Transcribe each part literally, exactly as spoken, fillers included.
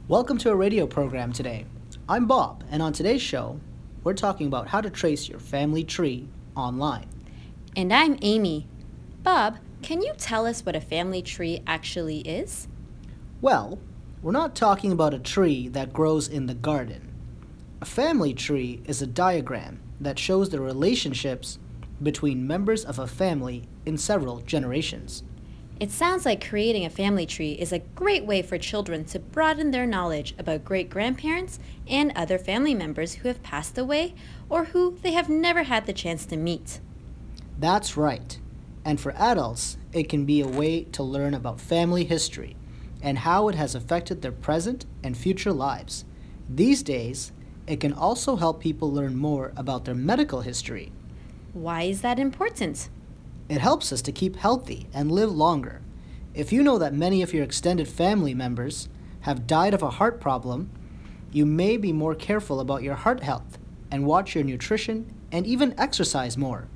Welcome to a radio program today. I'm Bob, and on today's show, we're talking about how to trace your family tree online. And I'm Amy. Bob, can you tell us what a family tree actually is? Well, we're not talking about a tree that grows in the garden. A family tree is a diagram that shows the relationships between members of a family in several generations. It sounds like creating a family tree is a great way for children to broaden their knowledge about great-grandparents and other family members who have passed away or who they have never had the chance to meet. That's right. And for adults, it can be a way to learn about family history and how it has affected their present and future lives. These days, it can also help people learn more about their medical history. Why is that important? It helps us to keep healthy and live longer. If you know that many of your extended family members have died of a heart problem, you may be more careful about your heart health and watch your nutrition and even exercise more.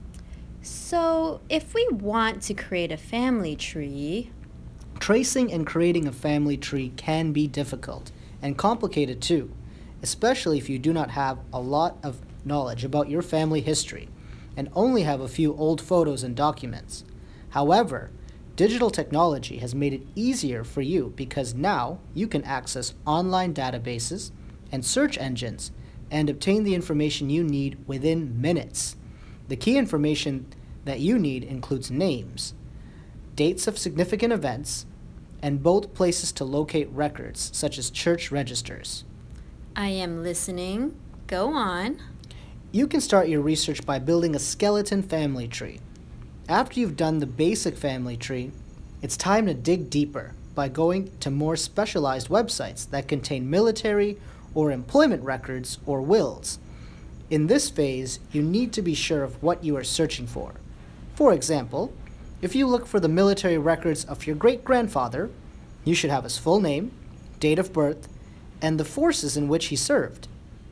So, if we want to create a family tree, Tracing and creating a family tree can be difficult and complicated too, especially if you do not have a lot of knowledge about your family history and only have a few old photos and documents. However, digital technology has made it easier for you because now you can access online databases and search engines and obtain the information you need within minutes. The key information that you need includes names, dates of significant events, and both places to locate records such as church registers. I am listening. Go on. You can start your research by building a skeleton family tree. After you've done the basic family tree, it's time to dig deeper by going to more specialized websites that contain military or employment records or wills. In this phase, you need to be sure of what you are searching for. For example, if you look for the military records of your great-grandfather, you should have his full name, date of birth, and the forces in which he served.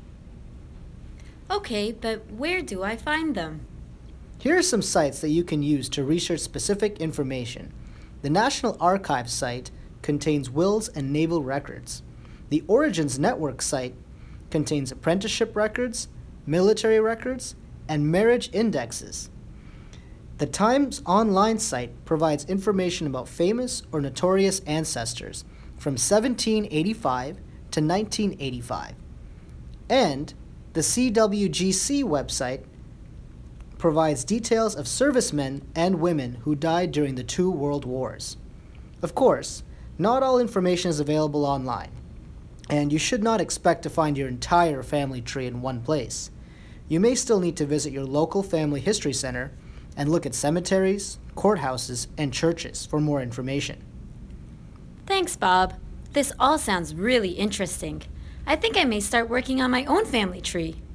Okay, but where do I find them? Here are some sites that you can use to research specific information. The National Archives site contains wills and naval records. The Origins Network site contains apprenticeship records, military records, and marriage indexes. The Times Online site provides information about famous or notorious ancestors from seventeen eighty-five to nineteen eighty-five. And the C W G C website provides details of servicemen and women who died during the two world wars. Of course, not all information is available online, and you should not expect to find your entire family tree in one place. You may still need to visit your local family history center and look at cemeteries, courthouses, and churches for more information. Thanks, Bob. This all sounds really interesting. I think I may start working on my own family tree.